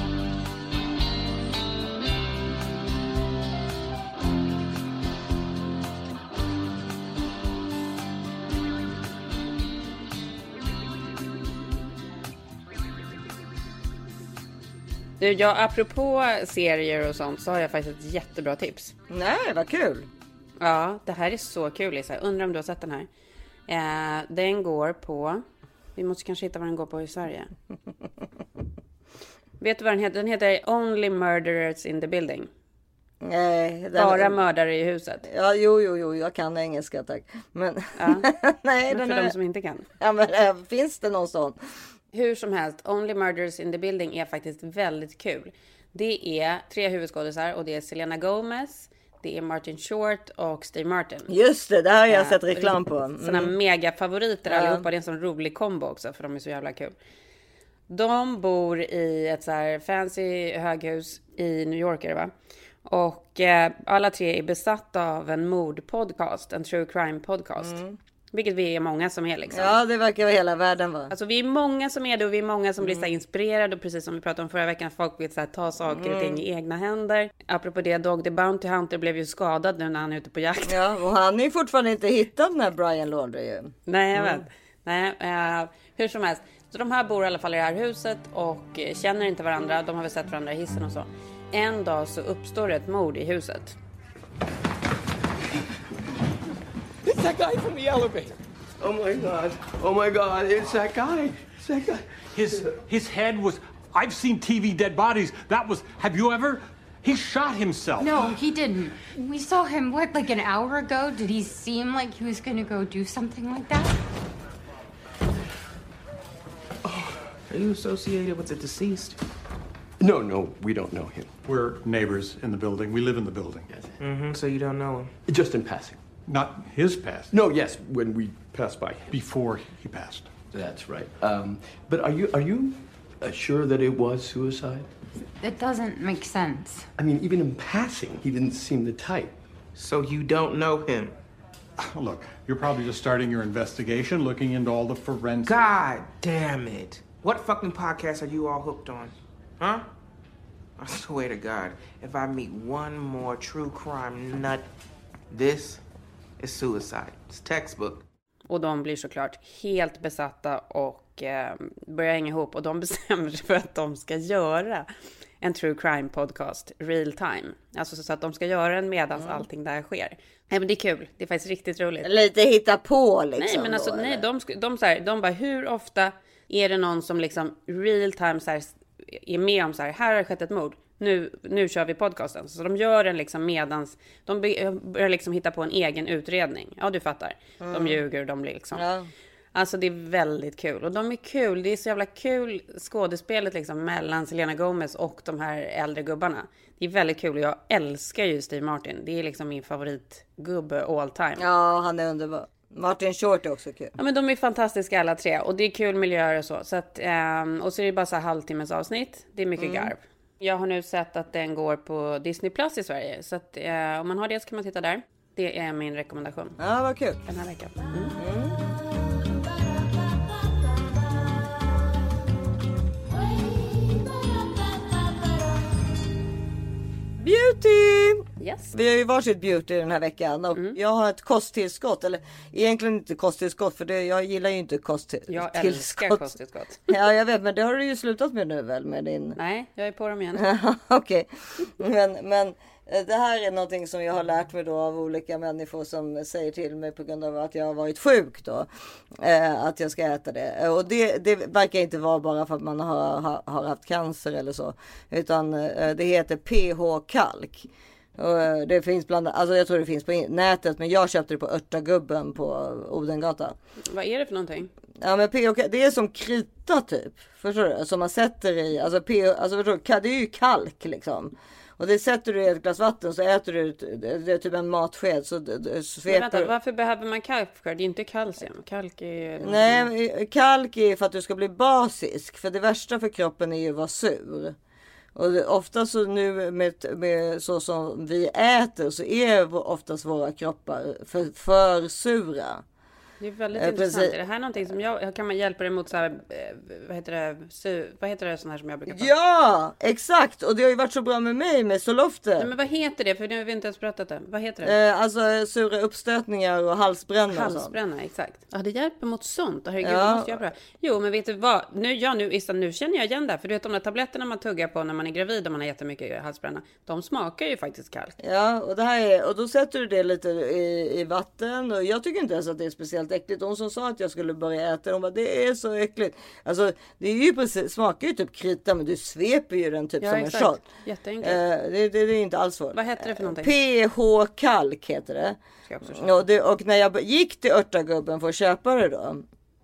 Du, ja, apropå serier och sånt så har jag faktiskt ett jättebra tips. Nej, vad kul. Ja, det här är så kul, Lisa. Undrar om du har sett den här. Eh, den går på... Vi måste kanske hitta vad den går på i Sverige. Vet du vad den heter? Den heter Only Murderers in the Building. Nej, den... Bara mördare i huset. Ja, jo, jo, jo, jag kan engelska, tack. Men, ja. Nej, men den för är... de som inte kan. Ja, men äh, finns det någon sån? Hur som helst, Only Murders in the Building är faktiskt väldigt kul. Det är tre huvudskådisar och det är Selena Gomez, det är Martin Short och Steve Martin. Just det, det här har jag ja, sett reklam på. Mm. Såna megafavoriter ja. Allihopa, det är en sån rolig kombo också för de är så jävla kul. De bor i ett så här fancy höghus i New York, är det va? Och eh, alla tre är besatta av en mordpodcast, en true crime podcast. Mm. Vilket vi är många som är liksom. Ja, det verkar hela världen vara. Alltså vi är många som är det och vi är många som blir så inspirerade. Och precis som vi pratade om förra veckan, folk vill så här, ta saker och ting i egna händer. Apropå det, Dog the Bounty Hunter blev ju skadad nu när han är ute på jakt. Ja, och han är fortfarande inte hittat den här Brian Laundrie ju. Nej, jag vet. Nej, uh, hur som helst. Så de här bor i alla fall i det här huset och känner inte varandra. De har väl sett varandra i hissen och så. En dag så uppstår ett mord i huset. It's that guy from the elevator. Oh my God. Oh my God. It's that guy. It's that guy. His his head was, I've seen T V dead bodies. That was, have you ever? He shot himself. No, he didn't. We saw him, what, like an hour ago? Did he seem like he was going to go do something like that? Oh, are you associated with the deceased? No, no, we don't know him. We're neighbors in the building. We live in the building. Yes. Mm-hmm, so you don't know him? Just in passing. Not his past. No, yes, when we passed by. Before he passed. That's right. Um, but are you are you uh, sure that it was suicide? It doesn't make sense. I mean, even in passing, he didn't seem the type. So you don't know him? Look, you're probably just starting your investigation, looking into all the forensic... God damn it. What fucking podcast are you all hooked on? Huh? I swear to God, if I meet one more true crime nut, this is suicide. It's textbook. Och de blir såklart helt besatta och eh, börjar hänga ihop. Och de bestämmer sig för att de ska göra en true crime podcast real time. Alltså så att de ska göra den medan mm. allting där sker. Nej, men det är kul. Det är faktiskt riktigt roligt. Lite hitta på liksom. Nej, men alltså då, nej, de, de, så här, de bara, hur ofta är det någon som liksom real time så här, är med om så här, här har det skett ett mord. Nu, nu kör vi podcasten. Så de gör den liksom medans, de börjar liksom hitta på en egen utredning. Ja, du fattar. Mm. De ljuger, de blir liksom. Ja. Alltså det är väldigt kul. Och de är kul. Det är så jävla kul skådespelet liksom mellan Selena Gomez och de här äldre gubbarna. Det är väldigt kul och jag älskar ju Steve Martin. Det är liksom min favoritgubbe all time. Ja, han är underbar. Martin Short är också kul. Ja, men de är fantastiska alla tre. Och det är kul miljöer och så. så att, um, och så är det bara så här halvtimmes avsnitt. Det är mycket mm. garv. Jag har nu sett att den går på Disney Plus i Sverige. Så att, uh, om man har det så kan man titta där. Det är min rekommendation. Ja, vad kul. Den här veckan. Mm. Mm. Beauty! Yes. Vi har ju varsitt beauty den här veckan och mm. jag har ett kosttillskott, eller egentligen inte kosttillskott för det, jag gillar ju inte kosttillskott. Jag älskar kosttillskott. Ja, jag vet, men det har du ju slutat med nu väl med din... Nej, jag är på dem igen. Okej, okay. men, men det här är någonting som jag har lärt mig då av olika människor som säger till mig på grund av att jag har varit sjuk då. Eh, att jag ska äta det. Och det, det verkar inte vara bara för att man har, har, har haft cancer eller så. Utan eh, det heter P H-kalk. Och det finns bland, alltså jag tror det finns på nätet, men jag köpte det på Örtagubben på Odengata. Vad är det för någonting? Ja, men P H, det är som krita typ. Förstår du? Som man sätter i, alltså P H, alltså förstår du? Det är ju kalk liksom. Och det sätter du i ett glas vatten så äter du, det är typ en matsked så sveper. Men vänta, varför behöver man kalk? Det är inte kalcium. Kalk är... Nej, kalk är för att du ska bli basisk. För det värsta för kroppen är ju att vara sur. Och det, ofta så nu med, med så som vi äter så är oftast våra kroppar för, för sura. Det är väldigt eh, intressant. precis. Är det här någonting som jag kan man hjälpa dig mot så här, vad heter det, su, vad heter det sån här som jag brukar prata? Ja, exakt. Och det har ju varit så bra med mig med Solofter. Nej, men vad heter det? För nu har vi inte ens pratat det. Vad heter det? Eh, alltså sura uppstötningar och halsbränna. Halsbränna, exakt. Ja, det hjälper mot sånt. Herregud, ja. måste jag göra. Jo, men vet du vad? Nu, ja, nu, Issa, nu känner jag igen det. För du vet, de där tabletterna man tuggar på när man är gravid och man har jättemycket halsbränna. De smakar ju faktiskt kalk. Ja, och det här är, och då sätter du det lite i, i vatten. Och jag tycker inte ens att det är speciellt äckligt. De som sa att jag skulle börja äta, de bara, det är så äckligt. Alltså, det är ju precis, smakar ju typ krita, men du sveper ju den typ ja, som exakt. en shot. Jätteenkelt. Eh, det, det, det är inte alls svårt. Vad heter det för någonting? P H-kalk heter det. Och, det. och när jag gick till Örtagubben för att köpa det då.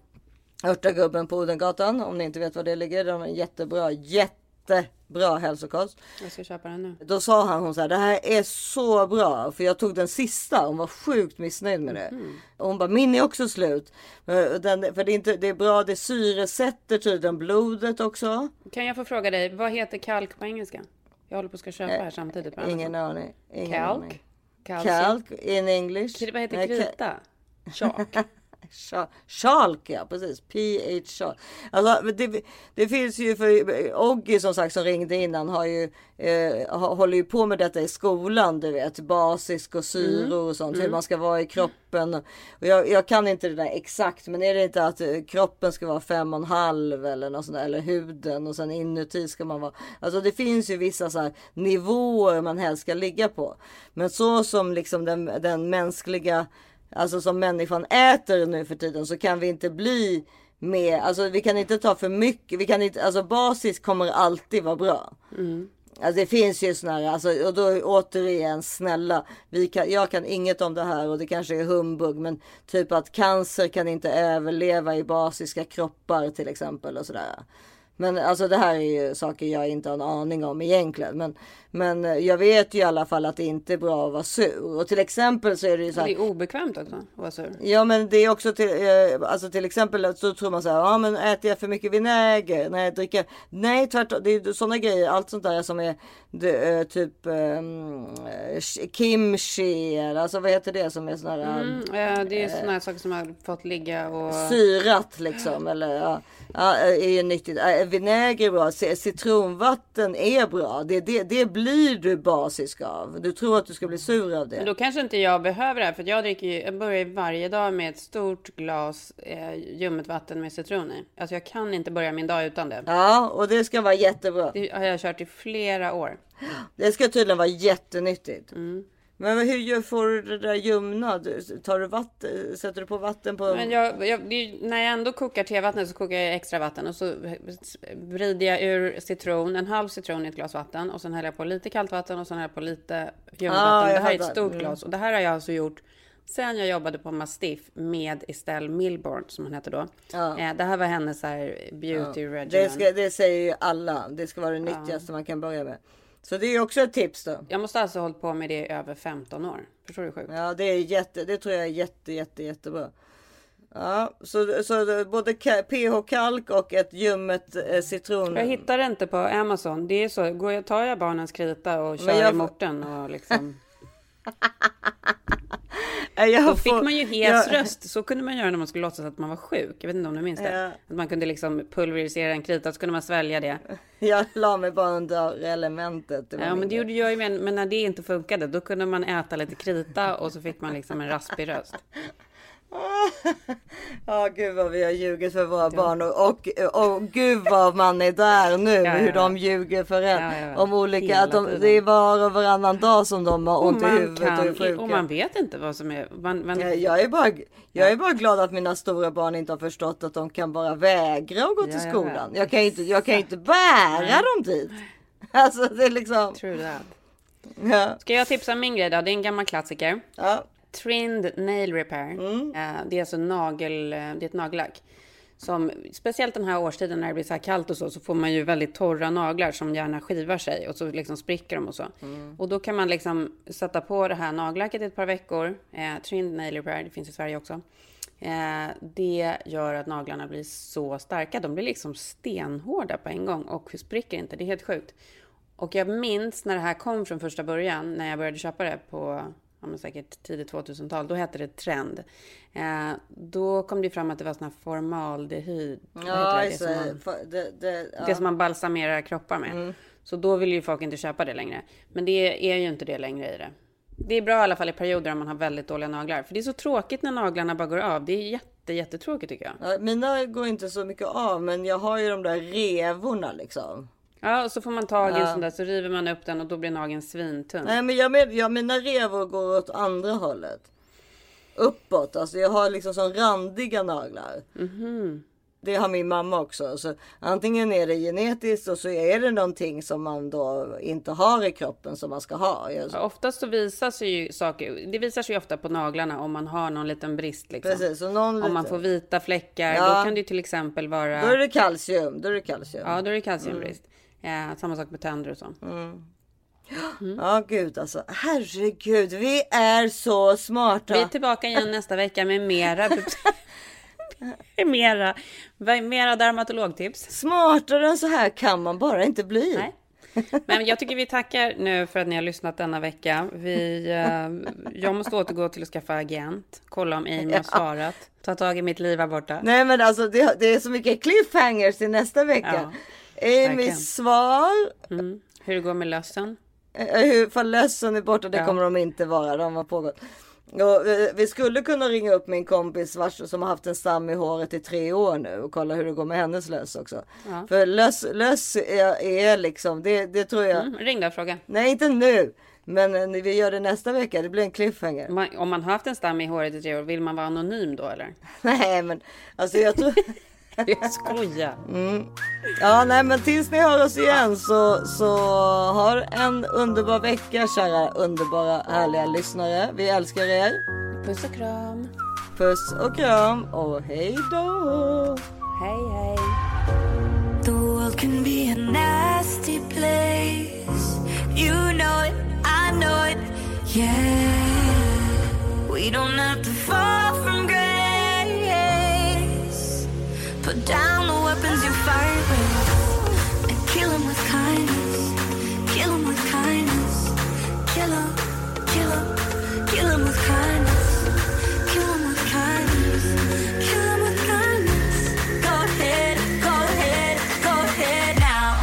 Örtagubben på Odengatan, om ni inte vet vad det ligger. De är jättebra, jättebra hälsokost. Jag ska köpa den nu. Då sa han, hon så här, det här är så bra. För jag tog den sista, hon var sjukt missnöjd med det. Mm. Och hon bara, min är också slut. Den, för det är, inte, det är bra, det syresätter tydligen blodet också. Kan jag få fråga dig, vad heter kalk på engelska? Jag håller på att ska köpa här samtidigt. På ingen aning. Ingen kalk? Aning. Kalk in English. K- vad heter krita? Chalk. Chalk, ja precis. P H Chalk. Alltså, det, det finns ju för Oggi som sagt som ringde innan har ju eh, håller ju på med detta i skolan, du vet, basisk och syror och sånt, mm. hur man ska vara i kroppen. Och jag, jag kan inte det där exakt, men är det inte att kroppen ska vara fem och en halv eller något sånt där, eller huden och sen inuti ska man vara. Alltså det finns ju vissa så här nivåer man helst ska ligga på. Men så som liksom den, den mänskliga, alltså som människan äter nu för tiden, så kan vi inte bli med, alltså vi kan inte ta för mycket, vi kan inte, alltså basis kommer alltid vara bra. Mm. Alltså det finns ju såna här, alltså, och då återigen snälla, vi kan, jag kan inget om det här och det kanske är humbug, men typ att cancer kan inte överleva i basiska kroppar till exempel och sådär. Men alltså det här är ju saker jag inte har en aning om egentligen. Men, men jag vet ju i alla fall att det inte är bra att vara sur. Och till exempel så är det ju så här. Det är obekvämt också att vara sur. Ja, men det är också till, alltså till exempel så tror man så här, ja men äter jag för mycket vinäger? Nej, dricker, nej tvärtom, det är sådana grejer, allt sånt där som är det, typ um, kimchi, alltså vad heter det som är sådana här. Mm, ja, det är sådana här saker som har fått ligga och. Syrat liksom, eller ja. Ja, är ju nyttigt. Vinäger är bra. Citronvatten är bra. Det, det, det blir du basisk av. Du tror att du ska bli sur av det. Men då kanske inte jag behöver det här. För jag dricker ju, jag börjar varje dag med ett stort glas eh, ljummet vatten med citron i. Alltså jag kan inte börja min dag utan det. Ja, och det ska vara jättebra. Det har jag kört i flera år. Det ska tydligen vara jättenyttigt. Mm. Men hur gör, får du det där ljumna? Tar du vatten, sätter du på vatten på? Men jag, jag, när jag ändå kokar tevattnet så kokar jag extra vatten. Och så vrider jag ur citron, en halv citron i ett glas vatten. Och sen häller jag på lite kallt vatten och sen häller jag på lite ljummet ah, vatten. Det här är ett stort glas. Och det här har jag alltså gjort sen jag jobbade på Mastiff med Estelle Milburn, som hon heter då. Ja. Eh, det här var hennes så här beauty ja. regimen. Det, ska, det säger ju alla. Det ska vara det nyttigaste ja. man kan börja med. Så det är också ett tips då. Jag måste alltså ha hållit på med det i över femton år. Förstår du sjukt? Ja, det är jätte, det tror jag är jätte, jätte, jättebra. Ja, så, så både pH-kalk och ett ljummet eh, citron. Jag hittar det inte på Amazon. Det är så, går jag, tar jag barnens krita och kör jag... i morten och liksom... Jag Då fick får... man ju hes jag... röst. Så kunde man göra när man skulle låtsas att man var sjuk. Jag vet inte om du minns det. Ja. Att man kunde liksom pulverisera en krita, så kunde man svälja det. Jag la mig bara under elementet. Ja, men det gjorde jag ju med. Men när det inte funkade, då kunde man äta lite krita och så fick man liksom en raspig röst. Ja, oh, gud vad vi har ljugit för våra ja. barn och, och, och, och gud vad man är där nu, ja, ja, hur de ljuger för en ja, ja. om olika, att de, det är var och varannan dag som de har ont i huvudet kan, och är sjuka. Och man vet inte vad som är man, man... Ja, jag är bara jag är bara glad att mina stora barn inte har förstått att de kan bara vägra att gå till ja, skolan. Ja, ja. Jag kan inte, jag kan inte bära ja. dem dit. Alltså det är liksom True that. Ja. Ska jag tipsa om min grej då? Det är en gammal klassiker. Ja. Trimmed Nail Repair. Mm. Det är alltså nagel, det är ett nagellack. Som, speciellt den här årstiden när det blir så här kallt och så, så får man ju väldigt torra naglar som gärna skivar sig och så liksom spricker de och så. Mm. Och då kan man liksom sätta på det här nagellacket i ett par veckor. Eh, Trimmed Nail Repair, det finns i Sverige också. Eh, det gör att naglarna blir så starka. De blir liksom stenhårda på en gång och spricker inte. Det är helt sjukt. Och jag minns när det här kom från första början, när jag började köpa det på... ja, men säkert tidigt tvåtusental, då hette det trend. Eh, då kom det fram att det var sån här formaldehyd. Ja, det? Det, som man, det, det, ja. det som man balsamerar kroppar med. Mm. Så då vill ju folk inte köpa det längre. Men det är ju inte det längre i det. Det är bra i alla fall i perioder om man har väldigt dåliga naglar. För det är så tråkigt när naglarna bara går av. Det är jätte, jättetråkigt tycker jag. Ja, mina går inte så mycket av, men jag har ju de där revorna liksom. Ja, och så får man tag i en sån där, så river man upp den och då blir nageln svintunn. Nej, men jag med, ja, mina revor går åt andra hållet. Uppåt, alltså jag har liksom sån randiga naglar. Mhm. Det har min mamma också. Så antingen är det genetiskt och så är det någonting som man då inte har i kroppen som man ska ha. Ja, oftast så visar sig ju saker, det visar sig ju ofta på naglarna om man har någon liten brist liksom. Precis, så någon om liten... man får vita fläckar, ja. då kan det ju till exempel vara... Då är det kalcium, då är det kalcium. Ja, då är det kalciumbrist. Mm. Ja, samma sak med tänder och så. Mm. Mm. Ja, gud alltså. Herregud, vi är så smarta. Vi är tillbaka igen nästa vecka med mera... mera, mera dermatologtips. Smartare än så här kan man bara inte bli. Nej. Men jag tycker vi tackar nu för att ni har lyssnat denna vecka. Vi, eh, jag måste återgå till att skaffa agent. Kolla om Amy har svarat. Ta tag i mitt liv här borta. Nej, men alltså det, det är så mycket cliffhangers till nästa vecka. Ja, Amys svar. Mm. Hur det går med lössen. Hur fall lössen är borta, det ja. kommer de inte vara. De har pågått. Och vi skulle kunna ringa upp min kompis vars, som har haft en stam i håret i tre år nu och kolla hur det går med hennes löss också. Ja. För löss, löss är, är liksom, det, det tror jag. Mm, ring då, fråga. Nej, inte nu. Men vi gör det nästa vecka, det blir en cliffhanger. Man, om man har haft en stam i håret i tre år, vill man vara anonym då eller? Nej, men alltså jag tror... Jag skojar. Mm. Ja, nej, men tills ni hör oss igen så, så har en underbar vecka, kära underbara härliga lyssnare. Vi älskar er. Puss och kram. Puss och kram och hej då. Hej hej. The world can be a nasty place. You know it, I know it. Yeah. We don't have to fall from grace. Put down the weapons you fight with and kill them with kindness. Kill them with kindness. Kill them, kill them, kill them with kindness. Kill them with kindness. Kill them with kindness. Go ahead, go ahead, go ahead now.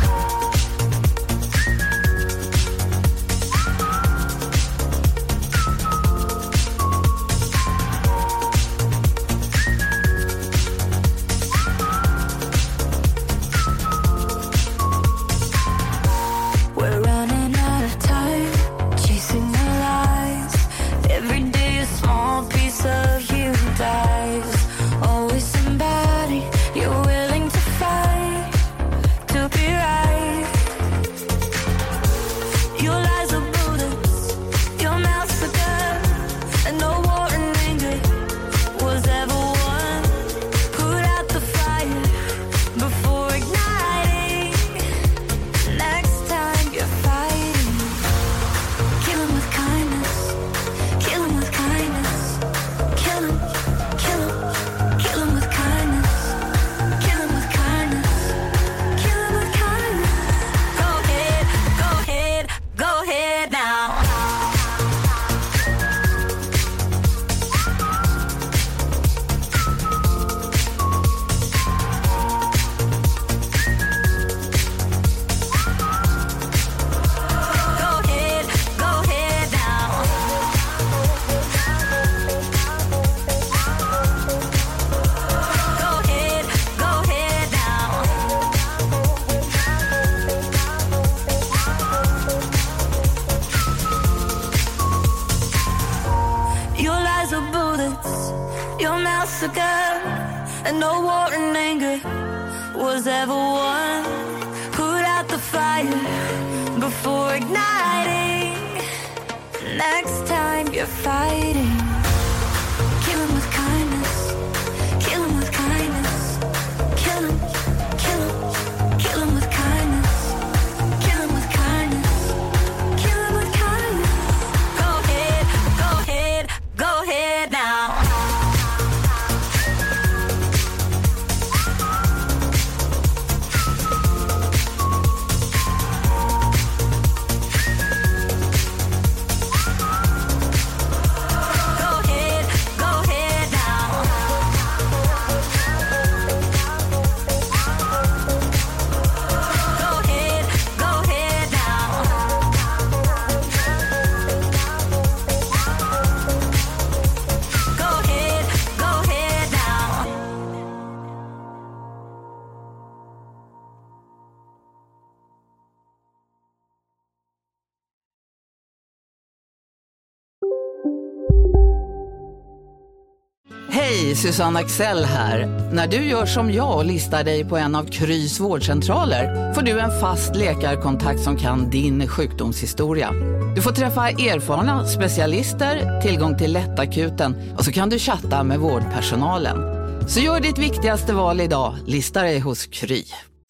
Your massacre, and no war and anger was ever won. Put out the fire before igniting. Next time you're fighting, kill him with kindness. Kill him with kindness. Kill him, kill him, kill him with kindness. Kill him with kindness. Kill him with kindness. Go ahead, go ahead, go ahead now. Hej, Susanne Axel här. När du gör som jag och listar dig på en av Krys vårdcentraler får du en fast läkarkontakt som kan din sjukdomshistoria. Du får träffa erfarna specialister, tillgång till lättakuten och så kan du chatta med vårdpersonalen. Så gör ditt viktigaste val idag, lista dig hos Kry.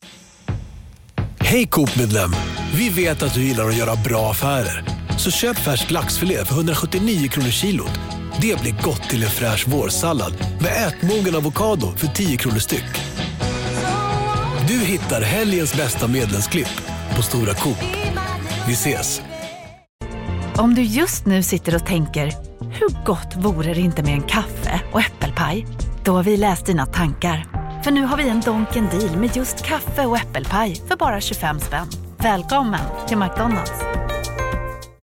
Hej Coop-medlem, vi vet att du gillar att göra bra affärer. Så köp färsk laxfilé för hundrasjuttionio kronor kilot. Det blir gott till en fräsch vårsallad med ätmogen avokado för tio kronor styck. Du hittar helgens bästa medlemsklipp på Stora Coop. Vi ses! Om du just nu sitter och tänker, hur gott vore det inte med en kaffe och äppelpaj? Då har vi läst dina tankar. För nu har vi en Donken deal med just kaffe och äppelpaj för bara tjugofem spänn. Välkommen till McDonald's.